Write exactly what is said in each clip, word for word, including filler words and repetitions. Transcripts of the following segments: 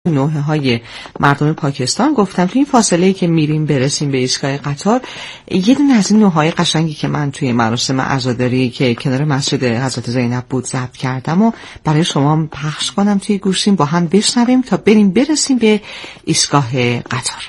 نوحه های مردم پاکستان گفتم تو این فاصله‌ای که میریم برسیم به ایستگاه قطار یه دونه از این نوحه های قشنگی که من توی مراسم عزاداری که کنار مسجد حضرت زینب بود ضبط کردم و برای شما پخش کنم توی گوشیم با هم بشنویم تا بریم برسیم به ایستگاه قطار.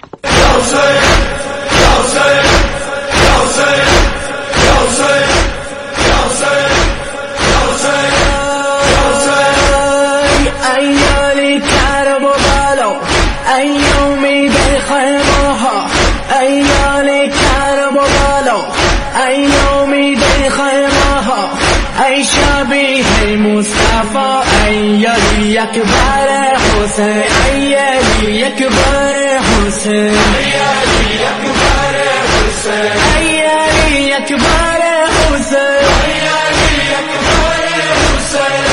ایامی در خیمها ایالی کرب و بالا ایامی در خیمها ای شبیه مصطفی ایالی اکبر حسین ایالی اکبر حسین ایالی اکبر حسین ایالی اکبر حسین ایالی اکبر حسین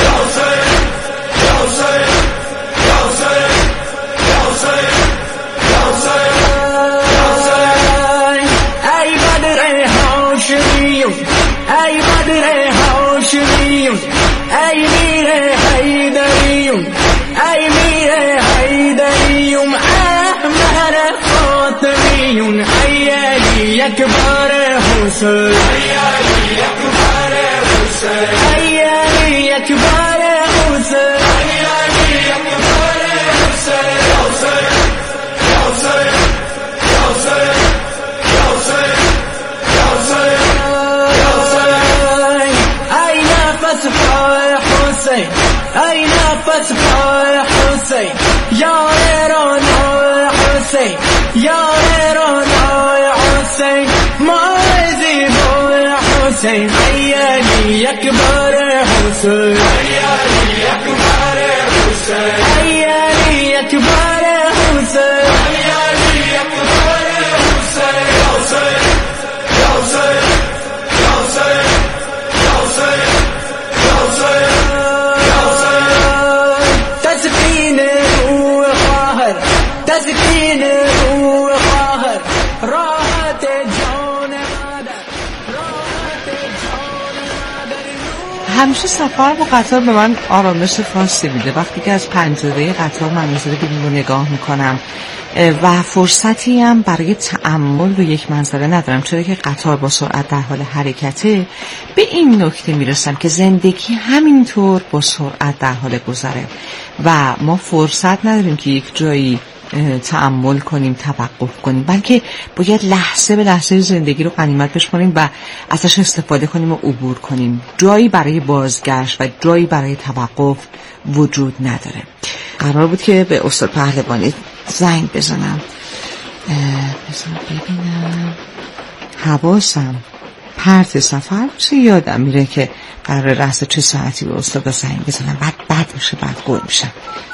ای بدر هاشمیون ای میر حیدریون ای میر حیدریون احمد خاتمیون ای علی اکبر حسین ای علی اکبر حسین ای علی اکبر حسین ای علی اکبر حسین ای نفس پای حسین یار رانای حسین یار رانای حسین مازی بای حسین ای علی اکبر حسین ای علی اکبر حسین ای علی اکبر حسین ای علی اکبر حسین تسکین روح خواهر راحت جان مادر راحت جان مادر. همیشه سفر با قطار به من آرامش خاصی میده. وقتی که از پنجره قطار منظره بیرون رو نگاه میکنم و فرصتی هم برای تأمل رو یک منظره ندارم، چرا که قطار با سرعت در حال حرکته، به این نکته میرسم که زندگی همینطور با سرعت در حال گذره و ما فرصت نداریم که یک جایی تأمل کنیم، توقف کنیم، بلکه باید لحظه به لحظه زندگی رو غنیمت بشماریم و ازش استفاده کنیم و عبور کنیم. جایی برای بازگشت و جایی برای توقف وجود نداره. قرار بود که به استاد پهلوانی زنگ بزنم، بزنم ببینم حواسم پرت سفر چه یادم میره که قرار رأس چه ساعتی به استاد زنگ بزنم، بعد بعد میشه بعد گل میشم.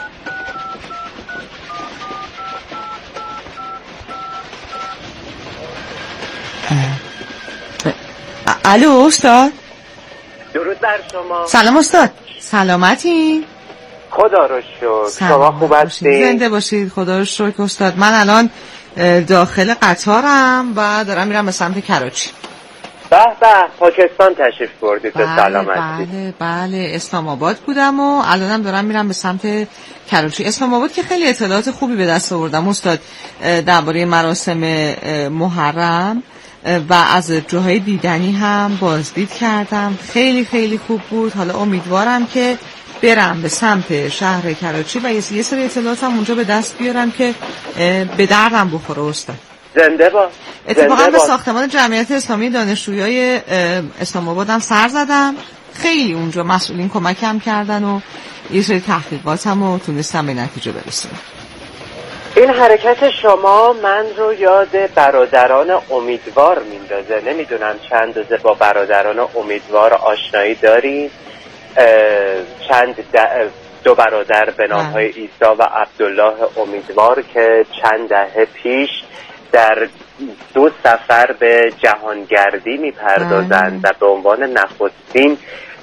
الو استاد. درود بر شما. سلام استاد. سلامتی؟ خدا رو شکر. شما خوب هستید؟ زنده باشید. خدا رو شکر استاد. من الان داخل قطارم و دارم میرم به سمت کراچی. به به، پاکستان تشریف بردید. به سلامتی. بله بله، اسلام آباد بودم و الانم دارم میرم به سمت کراچی. اسلام آباد که خیلی اطلاعات خوبی به دست آوردم استاد درباره مراسم محرم و از جاهای دیدنی هم بازدید کردم. خیلی خیلی خوب بود. حالا امیدوارم که برم به سمت شهر کراچی و یه سری اطلاعات هم اونجا به دست بیارم که به دردم بخوره استاد. زنده با. اتفاقا به ساختمان جمعیت اسلامی دانشجویای اسلام آباد هم سر زدم. خیلی اونجا مسئولین کمکم کردن و یه سری تحقیقاتم رو تونستم به نتیجه برسونم. این حرکت شما من رو یاد برادران امیدوار میندازه. نمیدونم چند روزه با برادران امیدوار آشنایی دارید. چند دو برادر به نام های عیسی و عبدالله امیدوار که چند دهه پیش در دو سفر به جهانگردی میپردازند و به عنوان نخستین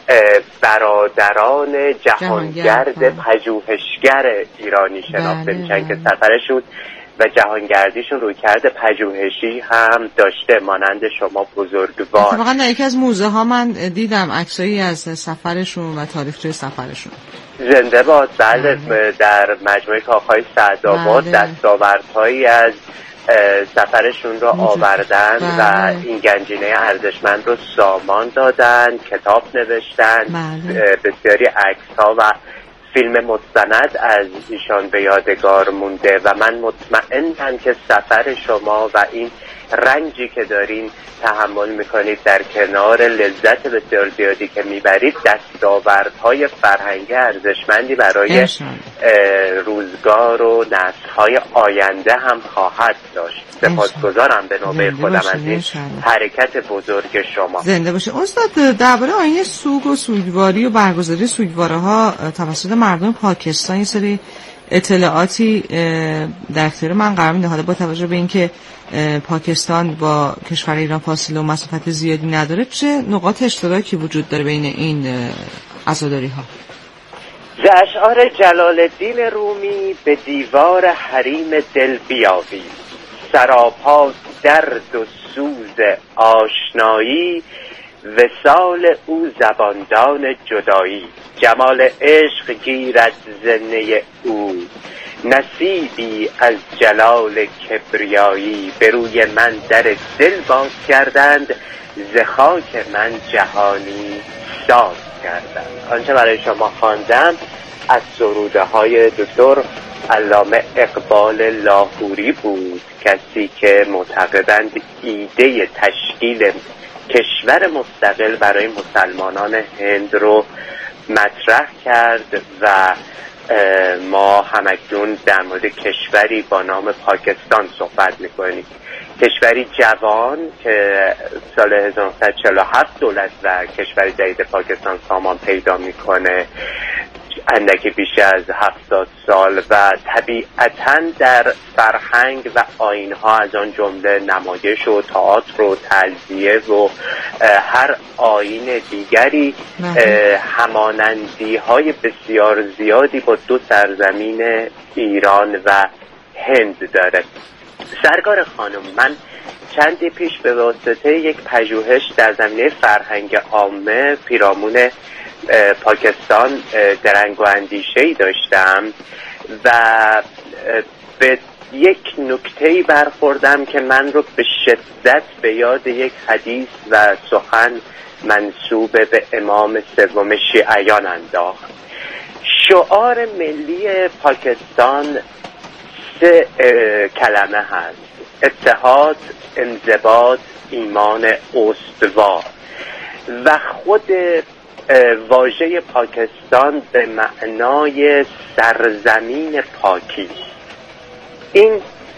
برادران جهانگرد پژوهشگر ایرانی شناخته میشن که سفرشون و جهانگردیشون روی کرده پژوهشی هم داشته، مانند شما بزرگوار. اتفاقا در یکی از موزه ها من دیدم عکسایی از سفرشون و تاریخچه سفرشون. زنده باد. بله، در مجموعه کاخهای سعدآباد دستاوردهایی از سفرشون رو آوردن بله. و این گنجینه ارزشمند رو سامان دادن، کتاب نوشتن، بله. بسیاری عکس ها و فیلم مستند از ایشان به یادگار مونده و من مطمئنم که سفر شما و این رنجی که دارین تحمل میکنید در کنار لذت بسیار زیادی که میبرید دستاوردهای فرهنگی ارزشمندی برای روزگار و نسل‌های آینده هم خواهد داشت. سپاسگزارم به نوبه خودم از این حرکت بزرگ شما. زنده باشه. استاد، درباره آیین سوگ و سوگواری و برگزاری سوگواره ها توسط مردم پاکستان یه سری اطلاعاتی در اختیار من قرار میده. حالا با توجه به اینکه پاکستان با کشور ایران فاصله و مسافت زیادی نداره، چه نقاط اشتراکی وجود داره بین این عزاداری ها؟ ز اشعار جلال الدین رومی به دیوار حریم دل بیابی، سراپا درد و سوز آشنایی، وصال او زباندان جدایی، جمال عشق گیرد زنه او، نصیبی از جلال کبریایی، به روی من در دل باز کردند، ز خاک من جهانی ساز کردند. آنچه برای شما خواندم از سروده های دکتر علامه اقبال لاهوری بود، کسی که معتقدند ایده تشکیل کشور مستقل برای مسلمانان هند رو مطرح کرد و ما همکنون در مورد کشوری با نام پاکستان صحبت میکنیم. کشوری جوان که سال هزار و نهصد و چهل و هفت دولت و کشور جدید پاکستان سامان پیدا میکنه، اندکی بیش از هفتاد سال، و طبیعتاً در فرهنگ و آیین‌ها از آن جمله نمایش و تئاتر و تعزیه و هر آیین دیگری همانندی‌های بسیار زیادی با دو سرزمین ایران و هند داره. سرکار خانم، من چندی پیش به واسطه یک پژوهش در زمینه فرهنگ عامه پیرامون پاکستان درنگ و اندیشه‌ای داشتم و به یک نکته‌ای برخوردم که من رو به شدت به یاد یک حدیث و سخن منسوب به امام سوم شیعیان انداخت. شعار ملی پاکستان سه کلمه هست: اتحاد، انضباط، ایمان استوار، و خود واژه پاکستان به معنای سرزمین پاکی. این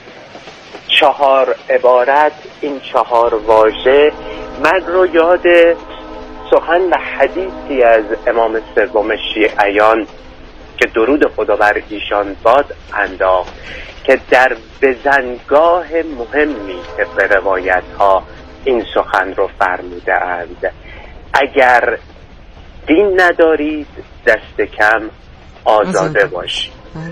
چهار عبارت، این چهار واژه من رو یاد سخن و حدیثی از امام سوم شیعیان که درود خدا بر ایشان باد انداخت که در بزنگاه مهمی طبق روایت ها این سخن رو فرموده اند: اگر دین ندارید دست کم آزاده باشید.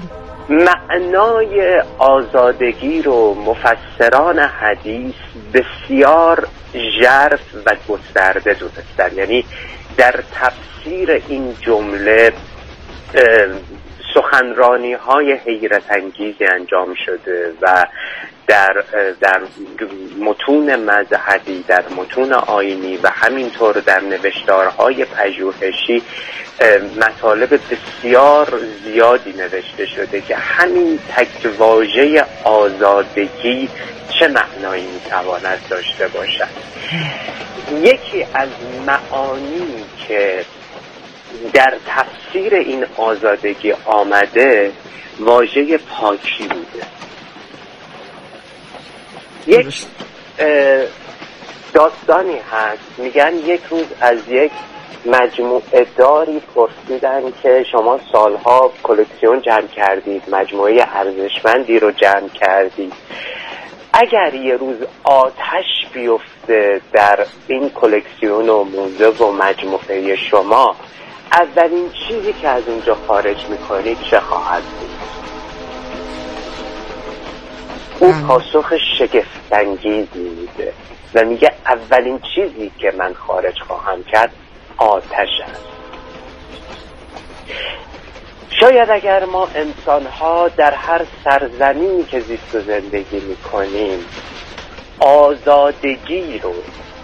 معنای آزادگی رو مفسران حدیث بسیار ژرف و گسترده دونستن، یعنی در تفسیر این جمله سخنرانی های حیرت انگیزی انجام شده و در در متون مذهبی، در متون آیینی و همینطور در نوشتارهای پژوهشی مطالب بسیار زیادی نوشته شده که همین تک واژه آزادگی چه معنایی میتواند داشته باشد. یکی از معانی که در تفسیر این آزادگی آمده واژه پاکی بوده. یک داستانی هست، میگن یک روز از یک مجموعه داری پرسیدن که شما سالها کلکسیون جمع کردید، مجموعه ارزشمندی رو جمع کردید، اگر یه روز آتش بیفته در این کلکسیون و موزه و مجموعه شما، اولین چیزی که از اونجا خارج میکنید چه خواهد بود؟ او پاسخ شگفت‌انگیزی میده و میگه اولین چیزی که من خارج خواهم کرد آتش است. شاید اگر ما انسان‌ها در هر سرزمینی که زیست و زندگی میکنیم آزادگی رو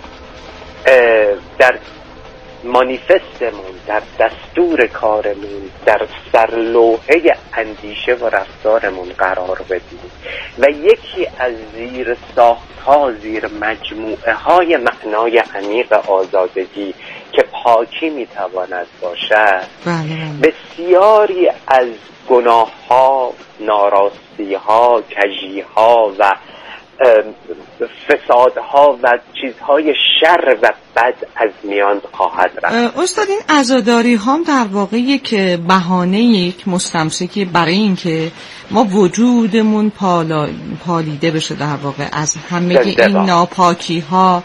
در مانیفستمون، در دستور کارمون، در سرلوحه اندیشه و رفتارمون قرار بدیم و یکی از زیر ساخت‌ها، زیر مجموعه های معنای عمیق آزادگی که پاکی میتواند باشد، بسیاری از گناه‌ها، ناراستی‌ها، کژی‌ها و فسادها و چیزهای شر و بد از میان خواهد رفت. استاد، این عزاداری ها در واقع یک بهانه، یک مستمسکی برای این که ما وجودمون پالا، پالیده بشه در واقع از همه این ناپاکی ها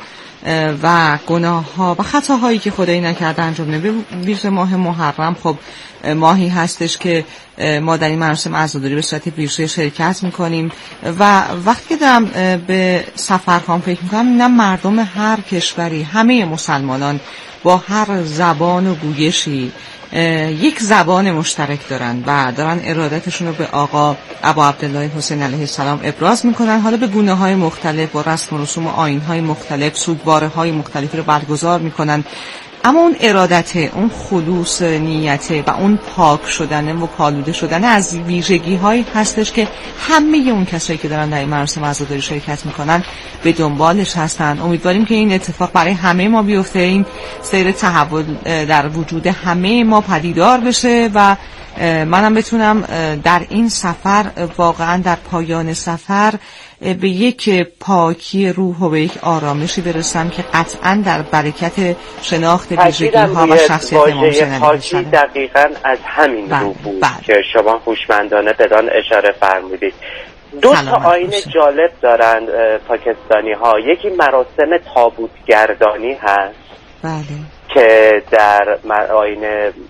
و گناه ها و خطاهایی که خدایی نکرده انجام نده. ویژه ماه محرم خب ماهی هستش که ما در این مراسم عزاداری به صورت ویژه شرکت میکنیم و وقتی که دارم به سفرخوان فکر میکنم، نه مردم هر کشوری، همه مسلمانان با هر زبان و گویشی یک زبان مشترک دارن و دارن ارادتشون رو به آقا ابا عبدالله حسین علیه السلام ابراز میکنن، حالا به گونه های مختلف با رسم و رسوم و آیین های مختلف، سوگواره های مختلفی رو برگزار میکنن. اما اون ارادت، اون خلوص نیت و اون پاک شدن و پالوده شدن از ویژگی هایی هستش که همه اون کسایی که دارن در این مراسم عزاداری شرکت میکنن به دنبالش هستن. امیدواریم که این اتفاق برای همه ما بیفته، این سیر تحول در وجود همه ما پدیدار بشه و منم بتونم در این سفر واقعا در پایان سفر به یک پاکی روح و به یک آرامشی برسم که قطعا در برکت شناخت ویژگی ها و شخصیت امام حسین علیه السلام دقیقاً از همین رو بود که شما هوشمندانه بدان اشاره فرمودید. دو تا آیین جالب دارن پاکستانی ها. یکی مراسم تابوت گردانی هست، بله، که در آیین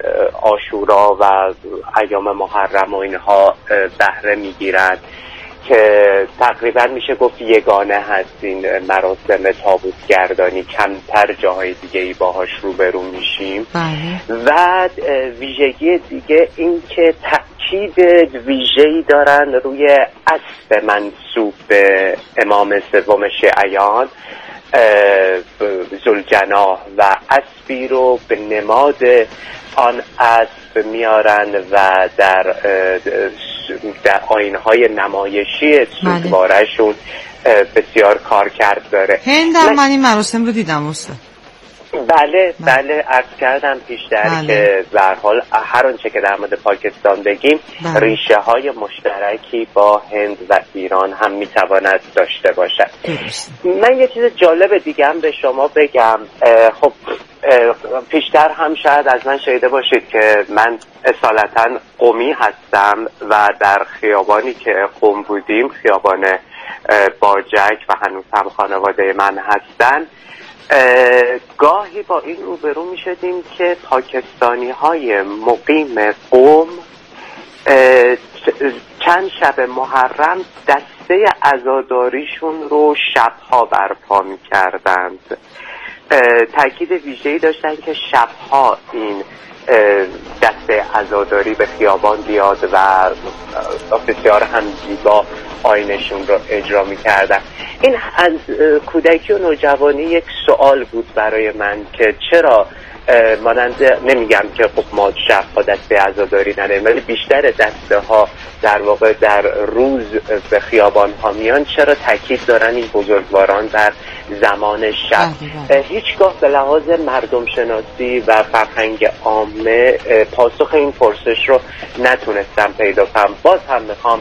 عاشورا و ایام محرم و اینها بهره میگیرند که تقریبا میشه گفت یگانه هست این مراسم تابوت گردانی، کمتر جاهای دیگه ای باهاش روبرو میشیم. و ویژگی دیگه این که تأکید ویژه‌ای دارن روی اسب منسوب به امام سوم شیعیان ذوالجناح و اسبی رو به نماد آن اسب میارن و در در آیین‌های نمایشی سوگواره‌شون بسیار کارکرد داره. هند در من این مراسم رو دیدم استاد. بله بله عرض کردم پیشتر بله. که به هر حال هر آنچه که در مورد پاکستان بگیم بله. ریشه های مشترکی با هند و ایران هم میتواند داشته باشد. من یه چیز جالب دیگه هم به شما بگم. خب پیشتر هم شاید از من شنیده باشید که من اصالتا قمی هستم و در خیابانی که قم بودیم، خیابان باجک و هنوز هم خانواده من هستن، گاهی با این روبرو می شدیم که پاکستانی های مقیم قم چند شب محرم دسته عزاداریشون رو شبها برپا می کردند. تأکید ویژه‌ای داشتن که شبها این دسته عزاداری به خیابان بیاد و بسیار هم زیبا آیینشون رو اجرا می‌کردن. این از کودکی و نوجوانی یک سوال بود برای من که چرا مانند، نمیگم که خب ما شبها دسته عزاداری نداریم، ولی بیشتر دسته ها در واقع در روز به خیابان ها میان، چرا تاکید دارن این بزرگواران در زمان شب؟ هیچگاه به لحاظ مردم شناسی و فرهنگ عامه پاسخ این پرسش رو نتونستم پیدا کنم. باز هم میخوام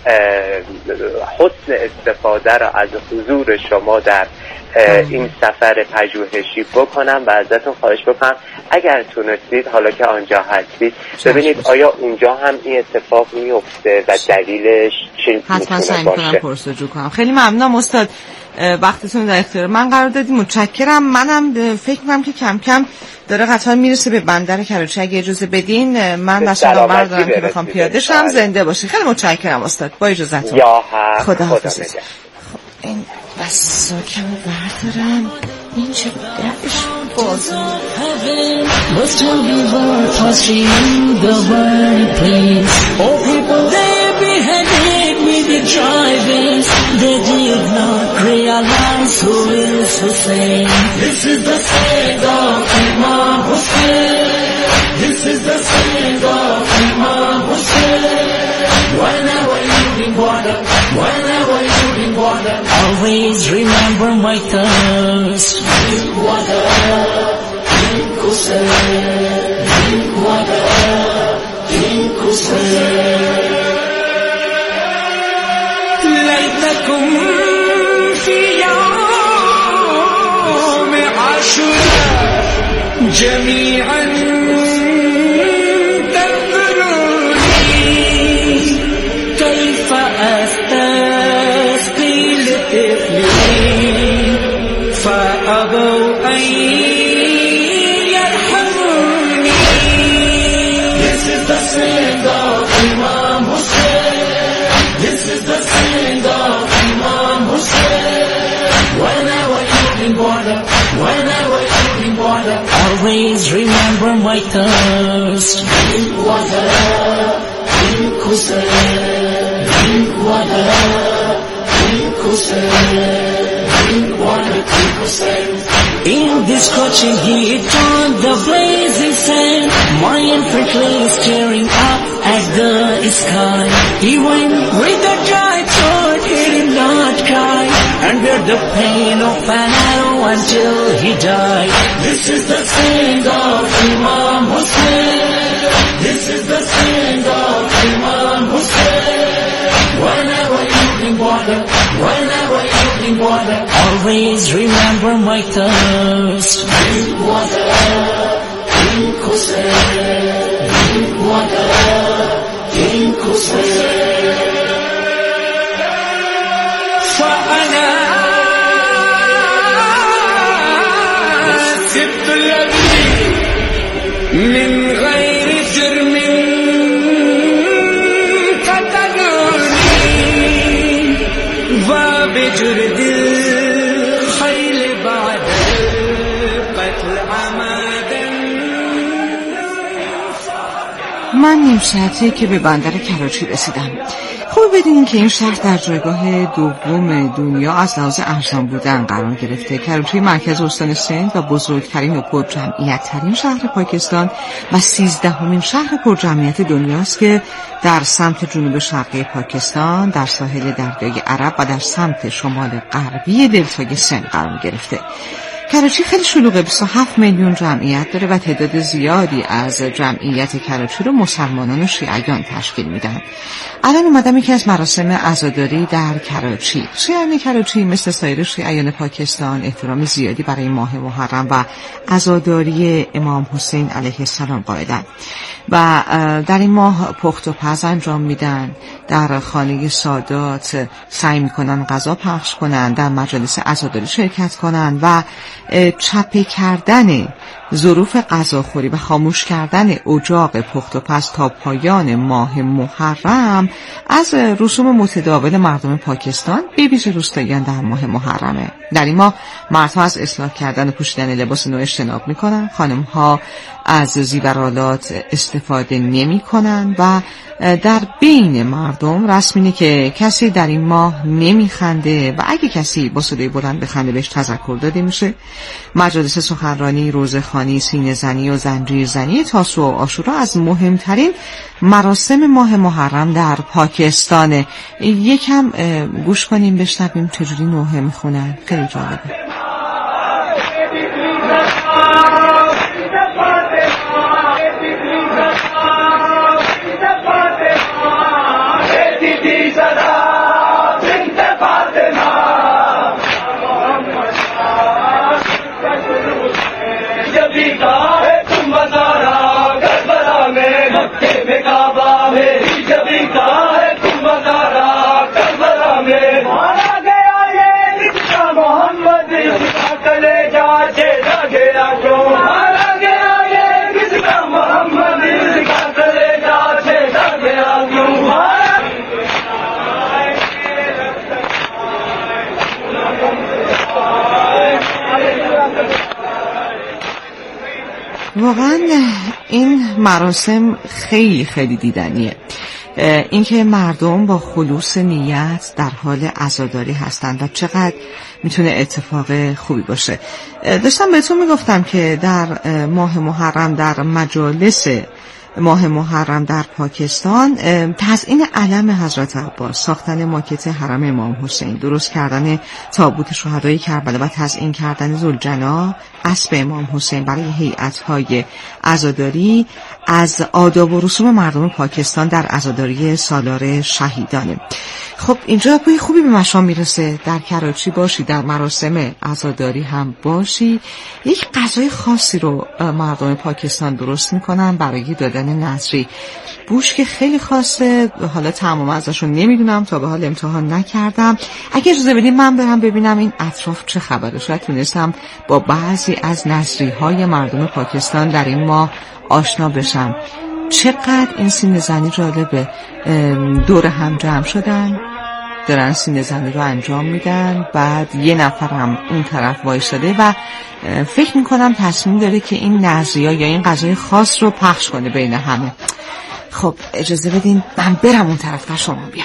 حسن استفاده را از حضور شما در این سفر پژوهشی بکنم و ازتون خواهش بکنم اگر تونستید حالا که آنجا هستید ببینید آیا اونجا هم این اتفاق میفته و دلیلش چی میتونه باشه. حتما سعی میکنم پرسجو کنم. خیلی ممنونم استاد، وقتتون در اختیار من قرار دادید، متشکرم. منم فکر میکنم که کم کم داره قطار میرسه به بندر کراچی، اگه اجازه بدین من دستم بردارم که بخوام پیاده شم. زنده باشی. خیلی متشکرم استاد، با اجازهتون. یا خدا حافظ. خدا خب این بساکمو بردارم، این چه درش باز Must have been worth watching the burning place. Oh, people, they beheaded with the drivers. They did not realize who is Hussein. This is the state of Imam Hussein. This is the state of Imam Hussein. Whenever you drink water, whenever you drink water, always remember my thirst. Drink water. Drink Hussein, drink water, drink Hussein. ليتكم في يوم عاشوراء جميعا تنظروني كيف أستسقي لطفلي فأبوا أن Sing of Imam Hussein. This is the sing of Imam Hussein. Whenever you drink water, whenever you drink water, always remember my thirst. Drink water, drink Hussein. Drink water, drink Hussein. Drink water, drink Hussein. In this scorching heat on the blazing sand, my infant lay staring up at the sky. Even with the dry throat he did not cry, and bear the pain of an arrow until he died. This is the sing of Imam Hussein. This is the sing of Imam Hussein. Whenever you drink water, whenever you drink water, always remember my thirst. Drink water, drink Hussein. Drink water, drink Hussein. فأنا سبت الذي من غير جرم وبجرد الخيل بعد قتل عمدا. من نیم ساعته که به بندر کراچی رسیدم. خوب بدونین که این شهر در جایگاه دوم دنیا از لحاظ ارزان بودن قرار گرفته. کراچی مرکز استان سند و بزرگترین و پرجمعیت ترین شهر پاکستان و سیزدهمین شهر پرجمعیت دنیاست که در سمت جنوب شرقی پاکستان، در ساحل دریای عرب و در سمت شمال غربی دلتای سند قرار گرفته. کراچی خیلی شلوغه، بیست و هفت میلیون جمعیت داره و تعداد زیادی از جمعیت کراچی رو مسلمانان و شیعیان تشکیل میدن. الان اومدم یکی از مراسم عزاداری در کراچی. شیعیان کراچی مثل سایر شیعیان پاکستان احترام زیادی برای ماه محرم و عزاداری امام حسین علیه السلام قائلند و در این ماه پخت و پز انجام میدن، در خانه سادات سعی میکنن غذا پخش کنن، در مجالس عزاداری شرکت کنن و چپه کردن ظروف غذاخوری و خاموش کردن اجاق پخت و پز تا پایان ماه محرم از رسوم متداول مردم پاکستان به ویژه روستاییان در ماه محرمه. در این ماه مردها از اصلاح کردن و پوشیدن لباس نو اجتناب میکنن، خانمها از زیورآلات استفاده نمی کنن و در بین مردم رسم اینه که کسی در این ماه نمی خنده و اگه کسی با صدای بلند به خنده بهش تذکر داده میشه. مجالس سخنرانی، روزخوانی، سینه زنی و زنجیر زنی تاسوعا و عاشورا از مهمترین مراسم ماه محرم در پاکستانه. یکم گوش کنیم بشنویم چجوری نوحه میخونن، خیلی جالبه. These are واقعا این مراسم خیلی خیلی دیدنیه. اینکه مردم با خلوص نیت در حال عزاداری هستند و چقدر میتونه اتفاق خوبی باشه. داشتم بهتون میگفتم که در ماه محرم، در مجالس ماه محرم در پاکستان، تزیین علم حضرت عباس، ساختن ماکت حرم امام حسین، درست کردن تابوت شهدای کربلا و تزیین کردن ذوالجناح اسب امام حسین برای هیئت‌های عزاداری از آداب و رسوم مردم پاکستان در عزاداری سالار شهیدانه. خب اینجا بوی خوبی به مشام میرسه. در کراچی باشی، در مراسم عزاداری هم باشی، یک غذای خاصی رو مردم پاکستان درست میکنن برای دادن نذری. بوش که خیلی خاصه، حالا تمام ازشون نمیدونم، تا به حال امتحان نکردم. اگه اجازه بدین من برم ببینم این اطراف چه خبره، شاید تونستم با بعضی از نذری های مردم پاکستان در این ماه آشنا بشم. چقدر این سینه زنی جالبه، دور هم جمع شدن دارن سینه زنی رو انجام میدن، بعد یه نفر هم اون طرف وایساده و فکر میکنم تصمیم داره که این نذری‌ها یا این غذای خاص رو پخش کنه بین همه. خب اجازه بدین من برم اون طرف تا شما بیام.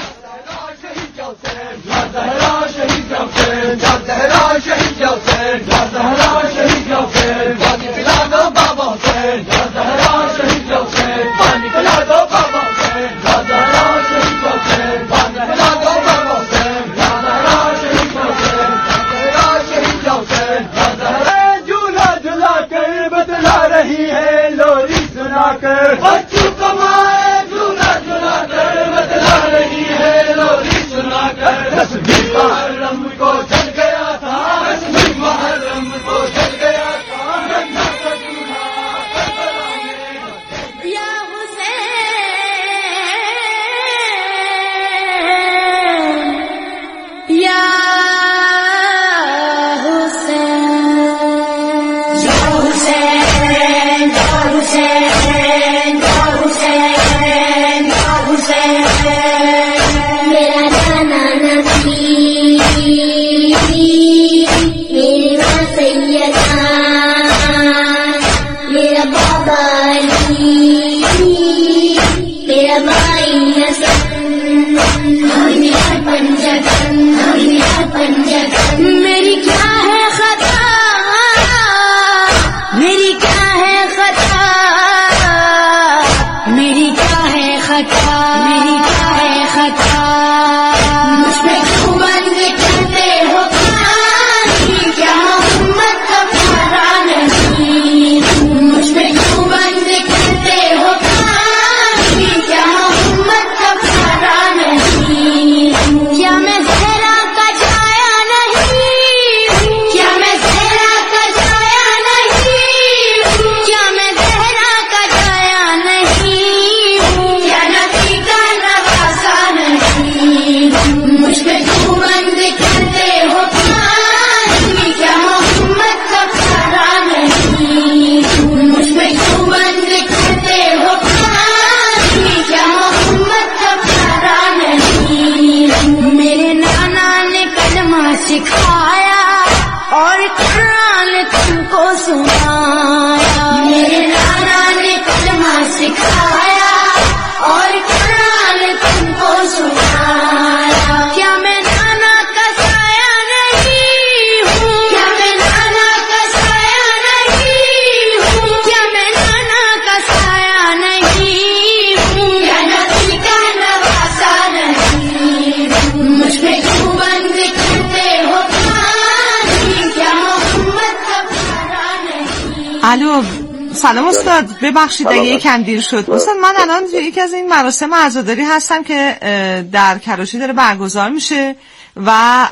الو سلام استاد، ببخشید اگه یکم دیر شد. استاد من الان یکی از این مراسم عزاداری هستم که در کراچی داره برگزار میشه و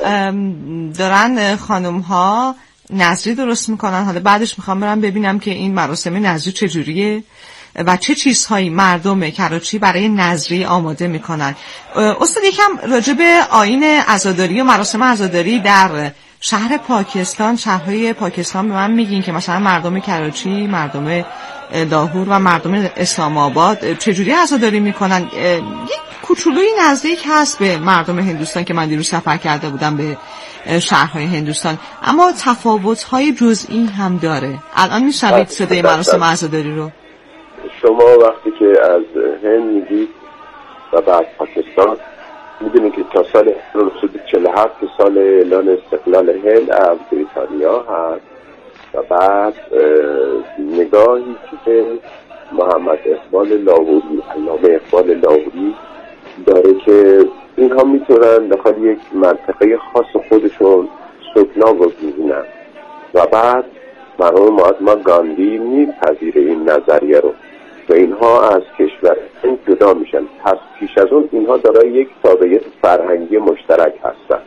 دارن خانم ها نذری درست میکنن. حالا بعدش میخوام برم ببینم که این مراسم نذری چجوریه و چه چیزهایی مردم کراچی برای نذری آماده میکنن. استاد یکم راجع به آیین عزاداری و مراسم عزاداری در شهر پاکستان، شهرهای پاکستان به من میگین که مثلا مردم کراچی، مردم لاهور و مردم اسلام آباد چجوری عزاداری میکنن؟ یک کوچولویی نزدیک هست به مردم هندوستان که من دیروز سفر کرده بودم به شهرهای هندوستان، اما تفاوت‌های جزئی هم داره. الان میشنوید صدای مراسم عزاداری رو؟ شما وقتی که از هند میگید و بعد پاکستان، میدونید که تا سال هزار و نهصد و چهل و هفت که سال اعلان استقلال هند از بریتانیا هست و بعد نگاهی که محمد اقبال لاهوری، علامه اقبال لاهوری داره که اینها میتونن داخل یک منطقه خاص خودشون سکنا بگذارن و بعد مرحوم مهاتما گاندی میپذیره این نظریه رو و اینها از کشور هند جدا میشن. پس پیش از اون اینها دارای یک تابعیت فرهنگی مشترک هستن.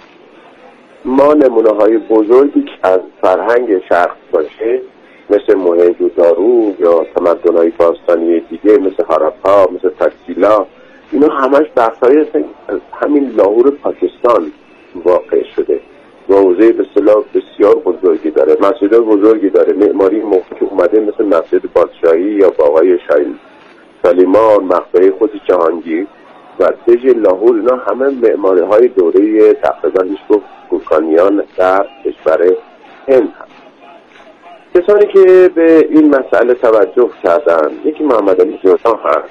ما نمونه های بزرگی که از فرهنگ شرق باشه مثل موهنجودارو یا تمدن های باستانی دیگه مثل هاراپا، مثل تکسیلا، اینا همش بخشای از همین لاهور پاکستان واقع شده و حوزه به اصطلاح بسیار بزرگی داره، مسجد بزرگی داره، معماری موقع که اومده مثل مسجد بادشاهی یا باغای شایل سلیمان، مقبره خود جهانگیر و دژ لاهور، اینا همه معماری های دوره تقریبا میشه گورکانیان در کشور هند هست. کسانی که به این مسئله توجه کردن، یکی محمد علی جنا هست،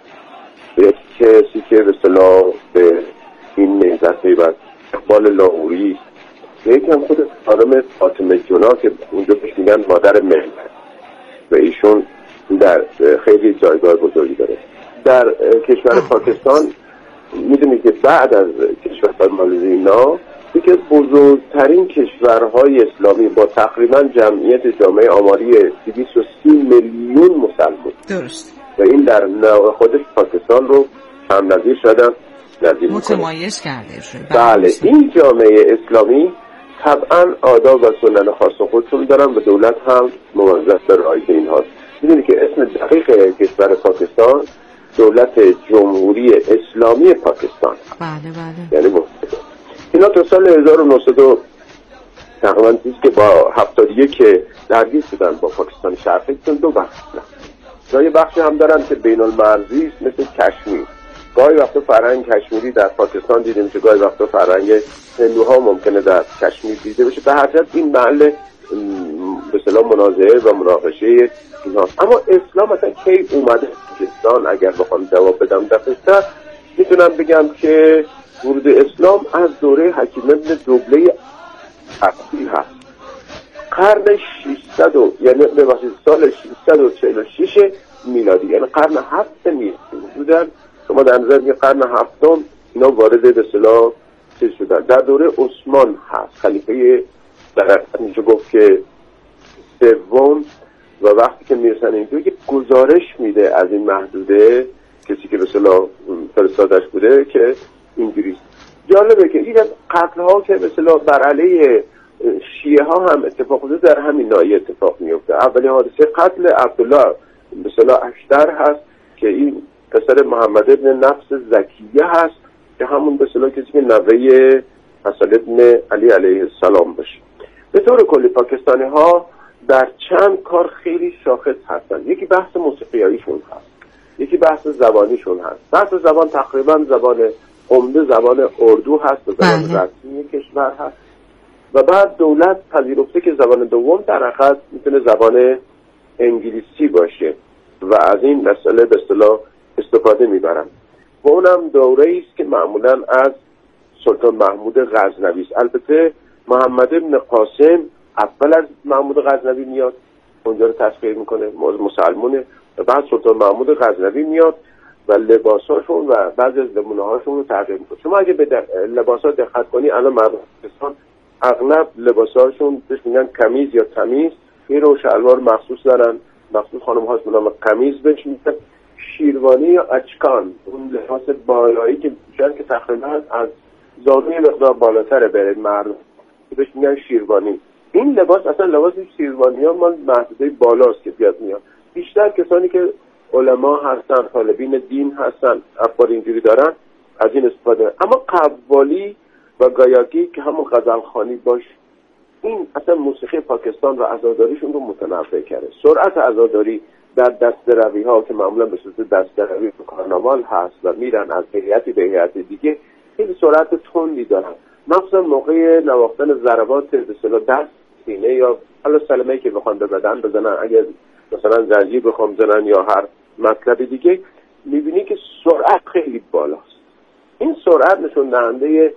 به کسی که به اصطلاح به این نهضت پیوست، اقبال لاهوری، یکی هم خود خانم فاطمه جنا که اونجا بهش میگن مادر ملت و ایشون در خیلی جایگاه بزرگی داره. در کشور پاکستان میدونید که بعد از کشور مالزینا یکی از بزرگترین کشورهای اسلامی با تقریبا جمعیت جامعه آماری دویست و سی میلیون مسلمان، درست، و این در نوع خودش پاکستان رو هم نظیر شدن نظیر متمایز کرده شده. بله، این جامعه اسلامی طبعا آداب و سنن خاص خودشون دارن و دولت هم موظف به رعایت اینهاست. میدونی که اسم دقیق کشور پاکستان دولت جمهوری اسلامی پاکستان. بله بله. یعنی اینا تا سال هزار و نهصد تقریبا چیزی که با هفتاد و یک درگیر شدن با پاکستان شرقی، چون دو بخش دارن. یه بخشی هم دارن که بین المرزی است مثل کشمیر. گاهی وقتا فرهنگ کشمیری در پاکستان دیده میشه، گاهی وقتا فرهنگ هندوها ممکنه در کشمیر دیده بشه. به هر جهت این محل به اصطلاح منازعه و مناقشه اینها. اما اسلام مثلا کی اومده پاکستان؟ اگر بخوام جواب بدم دقیق‌تر میتونم بگم که ورود اسلام از دوره حکیم ابن دوبله اصلی هست. قرن ششصد یعنی ببخشید سال ششصد و چهل و شش میلادی، یعنی قرن هفت میلادی بودن. شما در نظر میگه قرن هفتم اینا وارد به اصطلاح چیز شدن. در دوره عثمان هست، خلیفه در میشه گفت که سوم، و وقتی که میرسن اینجا که گزارش میده از این محدوده کسی که به اصطلاح فرستادش بوده که اینجوری. جالبه که این قتل ها که به اصطلاح بر علیه شیعه ها هم اتفاق افتاده در همین ناحیه اتفاق میفته. اولی حادثه قتل عبدالله به اصطلاح اشتر هست که این پسر محمد ابن نفس زکیه هست که همون به اصطلاح کسی که نوه حسن ابن علی علیه السلام باشه. به طور کلی پاکستانی ها در چند کار خیلی شاخص هستن. یکی بحث موسیقیاییشون هست، یکی بحث زبانیشون هست. بحث زبان تقریبا زبان عمده زبان اردو هست و زبان رسمی کشور هست، و بعد دولت پذیرفته که زبان دوم در حقیقت میتونه زبان انگلیسی باشه و از این مسئله به اصطلاح استفاده میبرن. و اونم دوره است که معمولا از سلطان محمود غزنوی است. البته محمد ابن قاسم اول از محمود غزنوی میاد، اونجا رو تسخیر میکنه، مسلمونه، و بعد سلطان محمود غزنوی میاد و لباساشون و بعضی از نمونه هاشون رو تغییر میکنه. شما اگه به لباسا دقت کنی، الان مردم پاکستان اغلب لباساشون بهش میگن کمیز یا تمیز، یه رو شلوار مخصوص دارن، مخصوص خانم هاست به نام کمیز بهش میگن، شیروانی یا اچکان، اون لباس بالایی که میشن که تقریبا از زانوی مقدار بالاتره برای مردم بهش میگن شیروانی. این لباس اصلا لباس شیروانی ها مال محدوده بالاست که بیاد میاد. بیشتر کسانی که علما هستن، طالبین دین هستن، افکار اینجوری دارن، از این استفاده. اما قوالی و گایاگی که همون غزلخوانی باشه، این اصلا موسیقی پاکستان و عزاداریشون رو متنوع کرده. سرعت عزاداری در دست روی ها که معمولا به صورت دست روی کارناوال هست و میرن از هیئتی به هیئت دیگه، خیلی سرعت تندی دارن، مخصوصا موقع نواختن ضربات به اصطلاح دست سینه یا حالا سلمه‌ای که بخوان بزنن بزنن اگر مثلا زنجیر بخوام بزنن یا هر مطلب دیگه، میبینی که سرعت خیلی بالاست. این سرعت نشون دهنده